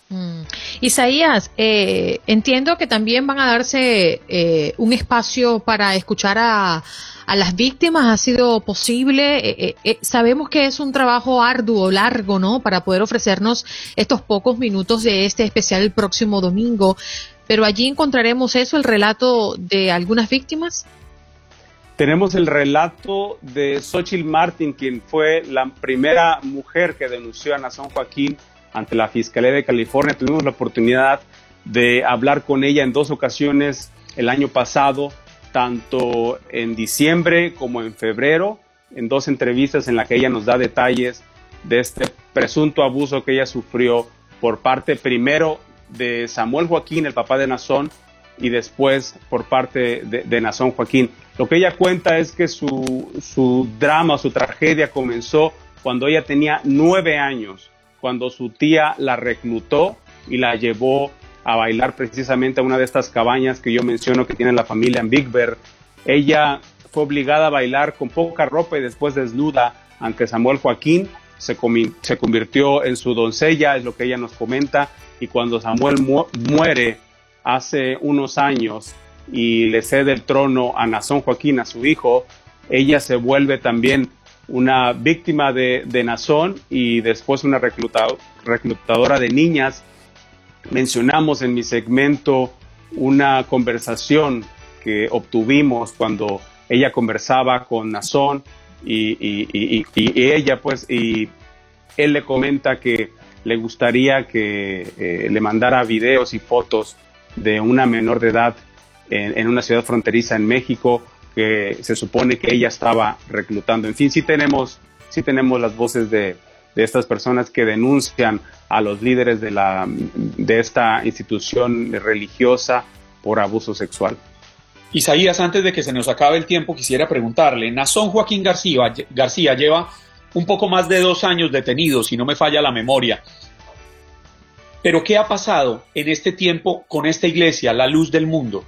Isaías, entiendo que también van a darse un espacio para escuchar a las víctimas. ¿Ha sido posible? Sabemos que es un trabajo arduo, largo, ¿no?, para poder ofrecernos estos pocos minutos de este especial el próximo domingo, pero allí encontraremos eso, el relato de algunas víctimas. Tenemos el relato de Xochitl Martin, quien fue la primera mujer que denunció a Naasón Joaquín ante la Fiscalía de California. Tuvimos la oportunidad de hablar con ella en 2 ocasiones el año pasado, tanto en diciembre como en febrero, en 2 entrevistas en las que ella nos da detalles de este presunto abuso que ella sufrió por parte primero de Samuel Joaquín, el papá de Naasón, y después por parte de Naasón Joaquín. Lo que ella cuenta es que su drama, su tragedia comenzó cuando ella tenía 9 años, cuando su tía la reclutó y la llevó a bailar precisamente a una de estas cabañas que yo menciono que tiene la familia en Big Bear. Ella fue obligada a bailar con poca ropa y después desnuda ante Samuel Joaquín. Se convirtió en su doncella, es lo que ella nos comenta, y cuando Samuel muere hace unos años y le cede el trono a Nazón Joaquín, a su hijo, ella se vuelve también una víctima de Nazón y después una reclutadora de niñas. Mencionamos en mi segmento una conversación que obtuvimos cuando ella conversaba con Nazón y ella pues, y él le comenta que le gustaría que le mandara videos y fotos de una menor de edad en una ciudad fronteriza en México que se supone que ella estaba reclutando. En fin, sí tenemos las voces de estas personas que denuncian a los líderes de esta institución religiosa por abuso sexual. Isaías, antes de que se nos acabe el tiempo, quisiera preguntarle, Nazón Joaquín García lleva un poco más de 2 años detenido, si no me falla la memoria. Pero ¿qué ha pasado en este tiempo con esta iglesia, la luz del mundo?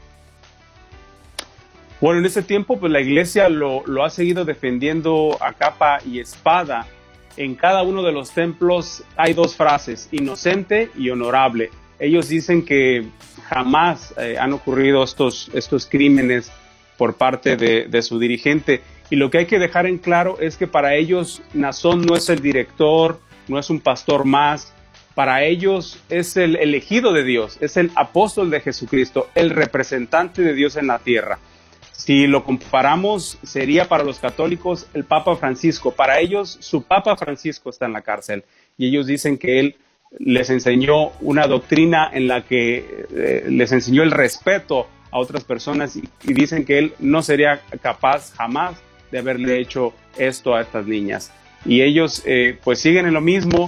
Bueno, en ese tiempo pues la iglesia lo ha seguido defendiendo a capa y espada. En cada uno de los templos hay 2 frases, inocente y honorable. Ellos dicen que jamás han ocurrido estos crímenes por parte de su dirigente. Y lo que hay que dejar en claro es que para ellos Nazón no es el director, no es un pastor más. Para ellos es el elegido de Dios, es el apóstol de Jesucristo, el representante de Dios en la tierra. Si lo comparamos, sería para los católicos el Papa Francisco. Para ellos, su Papa Francisco está en la cárcel. Y ellos dicen que él les enseñó una doctrina en la que les enseñó el respeto a otras personas y dicen que él no sería capaz jamás de haberle hecho esto a estas niñas. Y ellos pues siguen en lo mismo,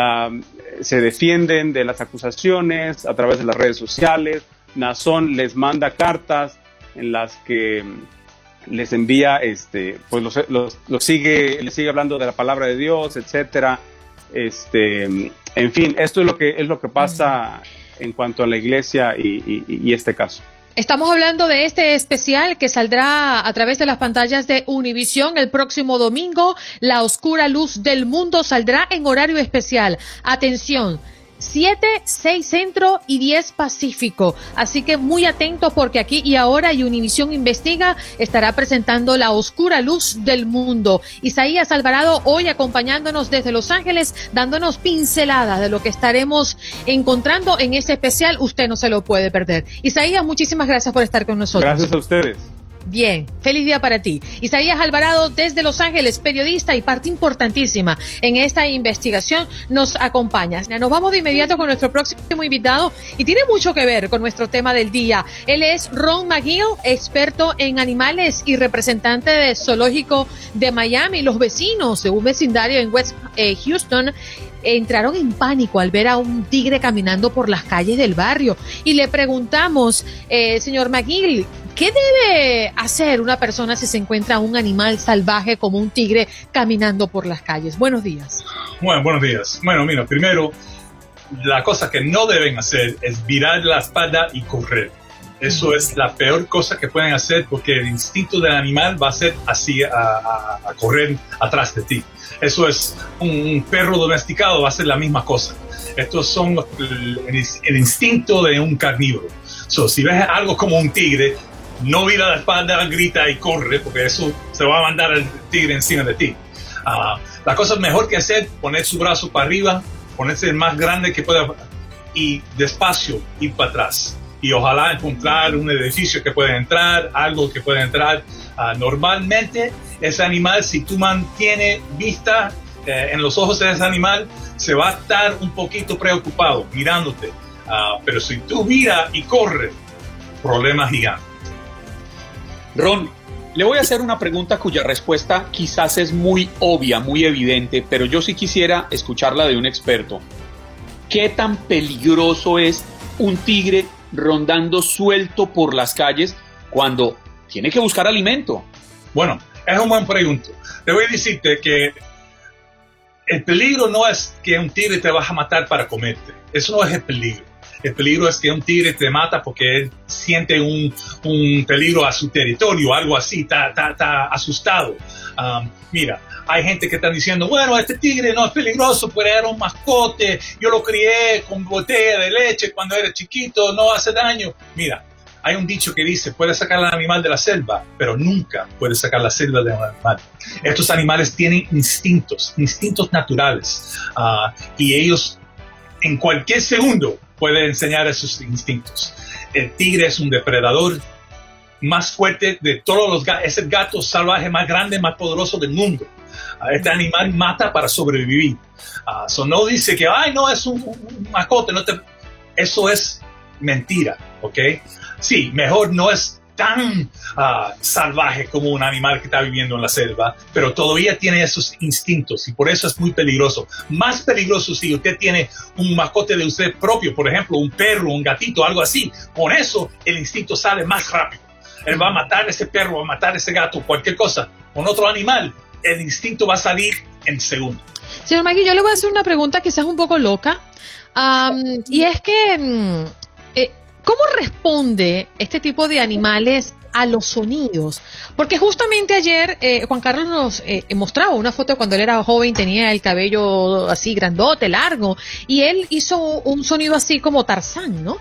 se defienden de las acusaciones a través de las redes sociales. Nazón les manda cartas en las que les envía, pues les sigue hablando de la palabra de Dios, etcétera. En fin, esto es lo que pasa en cuanto a la iglesia y este caso. Estamos hablando de este especial que saldrá a través de las pantallas de Univisión el próximo domingo. La oscura luz del mundo saldrá en horario especial. Atención, 7, 6 Centro y 10 Pacífico. Así que muy atentos porque aquí y ahora Univisión Investiga estará presentando La Oscura Luz del Mundo. Isaías Alvarado hoy acompañándonos desde Los Ángeles, dándonos pinceladas de lo que estaremos encontrando en ese especial. Usted no se lo puede perder. Isaías, muchísimas gracias por estar con nosotros. Gracias a ustedes. Bien, feliz día para ti. Isaías Alvarado desde Los Ángeles, periodista y parte importantísima en esta investigación, nos acompaña. Nos vamos de inmediato con nuestro próximo invitado y tiene mucho que ver con nuestro tema del día. Él es Ron McGill, experto en animales y representante del Zoológico de Miami. Los vecinos de un vecindario en West Houston entraron en pánico al ver a un tigre caminando por las calles del barrio y le preguntamos, señor McGill, ¿qué debe hacer una persona si se encuentra un animal salvaje como un tigre caminando por las calles? Buenos días. Bueno, buenos días. Bueno, mira, primero, la cosa que no deben hacer es virar la espalda y correr. Eso es la peor cosa que pueden hacer porque el instinto del animal va a ser así, a correr atrás de ti. Eso es un perro domesticado, va a ser la misma cosa. Estos son el instinto de un carnívoro. Si ves algo como un tigre, no vira la espalda, grita y corre, porque eso se va a mandar el tigre encima de ti. La cosa mejor que hacer, poner su brazo para arriba, ponerse el más grande que pueda y despacio ir para atrás. Y ojalá encontrar un edificio que pueda entrar, algo que pueda entrar. Normalmente, ese animal, si tú mantienes vista en los ojos de ese animal, se va a estar un poquito preocupado mirándote. Pero si tú miras y corres, problema gigante. Ron, le voy a hacer una pregunta cuya respuesta quizás es muy obvia, muy evidente, pero yo sí quisiera escucharla de un experto. ¿Qué tan peligroso es un tigre rondando suelto por las calles cuando tiene que buscar alimento? Bueno, es una buena pregunta. Te voy a decirte que el peligro no es que un tigre te vaya a matar para comerte. Eso no es el peligro. El peligro es que un tigre te mata porque él siente un peligro a su territorio, algo así, está asustado. Mira, hay gente que está diciendo, bueno, este tigre no es peligroso, pero era un mascote, yo lo crié con botella de leche cuando era chiquito, no hace daño. Mira, hay un dicho que dice, puedes sacar al animal de la selva, pero nunca puedes sacar la selva de un animal. Estos animales tienen instintos naturales, y ellos en cualquier segundo pueden enseñar esos instintos. El tigre es un depredador más fuerte de todos los gatos, es el gato salvaje más grande, más poderoso del mundo. Este animal mata para sobrevivir. No dice que, ay, no, es un mascote. Eso es mentira, ¿ok? Sí, mejor no es tan salvaje como un animal que está viviendo en la selva, pero todavía tiene esos instintos y por eso es muy peligroso. Más peligroso si usted tiene un mascote de usted propio, por ejemplo, un perro, un gatito, algo así. Con eso el instinto sale más rápido. Él va a matar a ese perro, va a matar a ese gato, cualquier cosa. Con otro animal, el instinto va a salir en segundo. Señor Magui, yo le voy a hacer una pregunta quizás un poco loca, y es que ¿cómo responde este tipo de animales a los sonidos? Porque justamente ayer Juan Carlos nos mostraba una foto cuando él era joven, tenía el cabello así grandote, largo, y él hizo un sonido así como Tarzán, ¿no?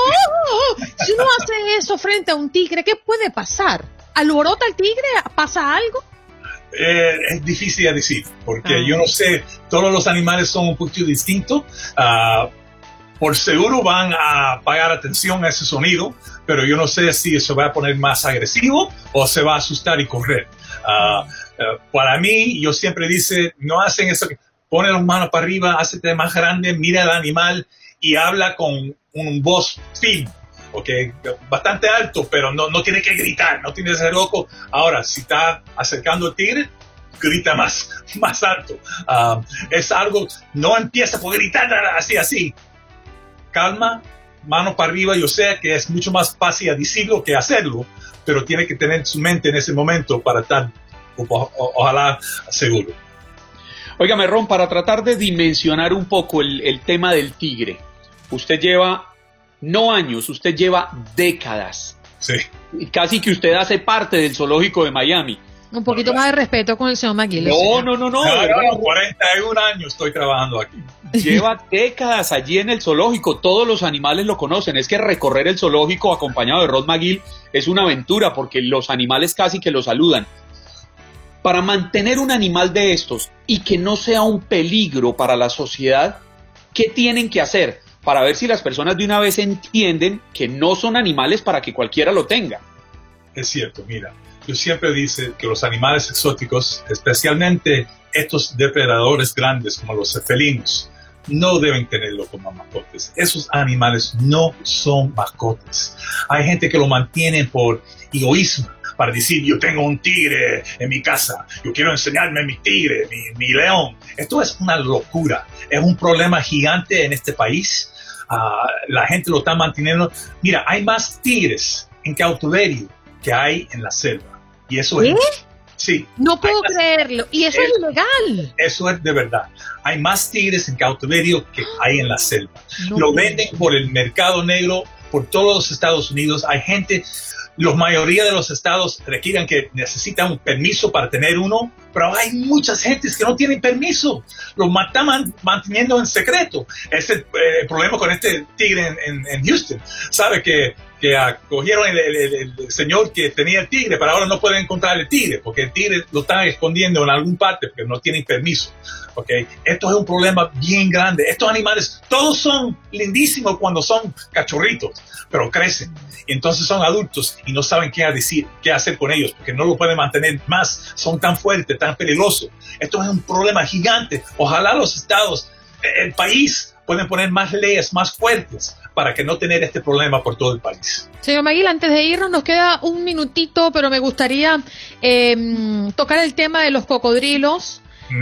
Si uno hace eso frente a un tigre, ¿qué puede pasar? ¿Alborota el tigre? ¿Pasa algo? Es difícil de decir, porque yo no sé, todos los animales son un poquito distintos. Por seguro van a pagar atención a ese sonido, pero yo no sé si se va a poner más agresivo o se va a asustar y correr. Para mí, yo siempre dice, no hacen eso, pone las manos para arriba, hazte más grande, mira al animal y habla con un voz firme. Okay, bastante alto, pero no tiene que gritar, no tiene que ser loco. Ahora, si está acercando al tigre, grita más alto. Es algo, no empieza por gritar así. Calma, mano para arriba. Yo sé que es mucho más fácil decirlo que hacerlo, pero tiene que tener su mente en ese momento para estar, ojalá, seguro. Óigame, Ron, para tratar de dimensionar un poco el tema del tigre, usted lleva no años, usted lleva décadas. Sí. Y casi que usted hace parte del zoológico de Miami. Un poquito más de respeto con el señor McGill. No. 41 años estoy trabajando aquí. Lleva décadas allí en el zoológico, todos los animales lo conocen. Es que recorrer el zoológico acompañado de Rod McGill es una aventura porque los animales casi que lo saludan. Para mantener un animal de estos y que no sea un peligro para la sociedad, ¿qué tienen que hacer? Para ver si las personas de una vez entienden que no son animales para que cualquiera lo tenga. Es cierto, mira, yo siempre digo que los animales exóticos, especialmente estos depredadores grandes como los felinos, no deben tenerlo como mascotas. Esos animales no son mascotas. Hay gente que lo mantiene por egoísmo, para decir, yo tengo un tigre en mi casa, yo quiero enseñarme mi tigre, mi león. Esto es una locura, es un problema gigante en este país. La gente lo está manteniendo. Mira, hay más tigres en cautiverio que hay en la selva. Y eso es... Sí. No puedo creerlo. Y eso es ilegal. Eso es de verdad. Hay más tigres en cautiverio que hay en la selva. Lo venden por el mercado negro, por todos los Estados Unidos. Hay gente... La mayoría de los estados requieren que necesitan un permiso para tener uno, pero hay muchas gentes que no tienen permiso. Lo están manteniendo en secreto. Es el problema con este tigre en Houston. Sabe que cogieron el señor que tenía el tigre, pero ahora no pueden encontrar el tigre, porque el tigre lo están escondiendo en algún parte, porque no tienen permiso. ¿Okay? Esto es un problema bien grande. Estos animales, todos son lindísimos cuando son cachorritos, pero crecen. Y entonces son adultos y no saben qué hacer con ellos, porque no lo pueden mantener más. Son tan fuertes, tan peligrosos. Esto es un problema gigante. Ojalá los estados, el país, pueden poner más leyes más fuertes para que no tener este problema por todo el país. Señor McGill, antes de irnos nos queda un minutito, pero me gustaría tocar el tema de los cocodrilos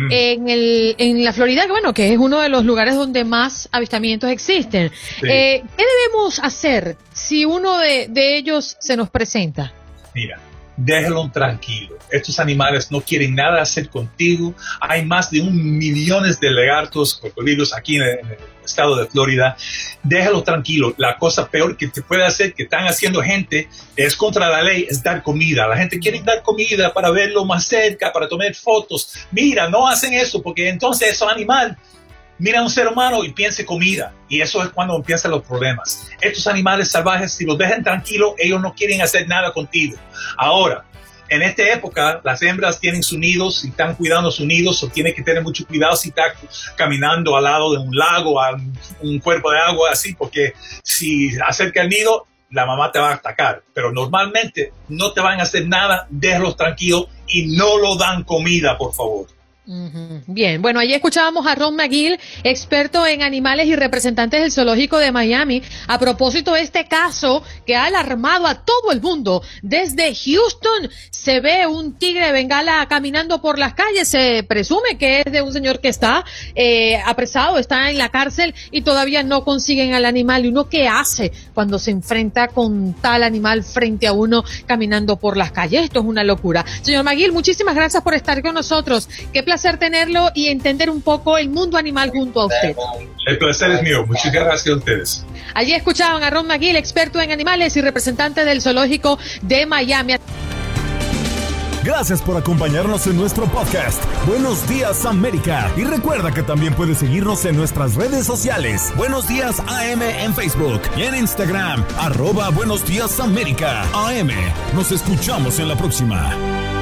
en la Florida, que es uno de los lugares donde más avistamientos existen. Sí. ¿Qué debemos hacer si uno de ellos se nos presenta? Mira, déjalo tranquilo. Estos animales no quieren nada hacer contigo. Hay más de 1 millón de lagartos, cocodrilos aquí en el estado de Florida. Déjalo tranquilo. La cosa peor que te puede hacer, que están haciendo gente, es contra la ley, es dar comida. La gente quiere dar comida para verlo más cerca, para tomar fotos. Mira, no hacen eso, porque entonces esos animales mira a un ser humano y piensa comida. Y eso es cuando empiezan los problemas. Estos animales salvajes, si los dejan tranquilos, ellos no quieren hacer nada contigo. Ahora, en esta época, las hembras tienen sus nidos, si están cuidando sus nidos, o tienen que tener mucho cuidado si están caminando al lado de un lago, a un cuerpo de agua, así, porque si acerca el nido, la mamá te va a atacar. Pero normalmente no te van a hacer nada, déjalos tranquilos y no lo dan comida, por favor. Bien, bueno, allí escuchábamos a Ron McGill, experto en animales y representante del Zoológico de Miami, a propósito de este caso que ha alarmado a todo el mundo. Desde Houston se ve un tigre de Bengala caminando por las calles, se presume que es de un señor que está apresado, está en la cárcel y todavía no consiguen al animal. ¿Y uno qué hace cuando se enfrenta con tal animal frente a uno caminando por las calles? Esto es una locura. Señor McGill, muchísimas gracias por estar con nosotros. Qué placer tenerlo y entender un poco el mundo animal junto a usted. El placer es mío. Muchas gracias a ustedes. Allí escuchaban a Ron McGill, experto en animales y representante del Zoológico de Miami. Gracias por acompañarnos en nuestro podcast. Buenos Días América. Y recuerda que también puedes seguirnos en nuestras redes sociales. Buenos Días AM en Facebook y en Instagram. @Buenos Días América AM. Nos escuchamos en la próxima.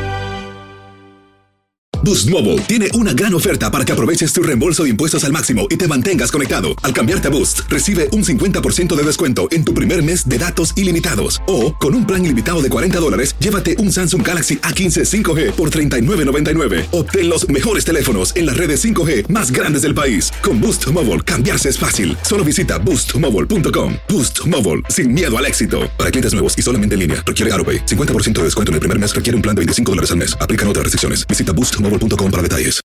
Boost Mobile tiene una gran oferta para que aproveches tu reembolso de impuestos al máximo y te mantengas conectado. Al cambiarte a Boost, recibe un 50% de descuento en tu primer mes de datos ilimitados. O, con un plan ilimitado de $40, llévate un Samsung Galaxy A15 5G por $39.99. Obtén los mejores teléfonos en las redes 5G más grandes del país. Con Boost Mobile, cambiarse es fácil. Solo visita boostmobile.com. Boost Mobile, sin miedo al éxito. Para clientes nuevos y solamente en línea, requiere AutoPay. 50% de descuento en el primer mes requiere un plan de $25 al mes. Aplican otras restricciones. Visita boostmobile.com para detalles.